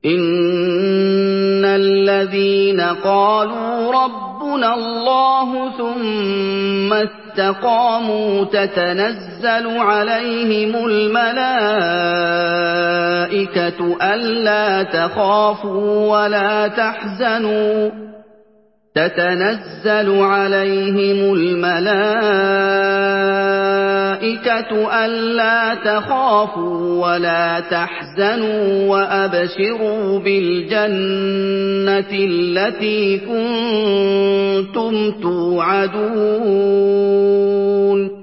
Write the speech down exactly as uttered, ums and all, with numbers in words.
إِنَّ الَّذِينَ قَالُوا رَبُّنَا اللَّهُ ثُمَّ اسْتَقَامُوا تَتَنَزَّلُ عَلَيْهِمُ الْمَلَائِكَةُ أَلَّا تَخَافُوا وَلَا تَحْزَنُوا تَتَنَزَّلُ عَلَيْهِمُ الْمَلَائِكَةُ أَلَّا تَخَافُوا وَلَا تَحْزَنُوا وَأَبْشِرُوا بِالْجَنَّةِ الَّتِي كُنتُمْ تُوعَدُونَ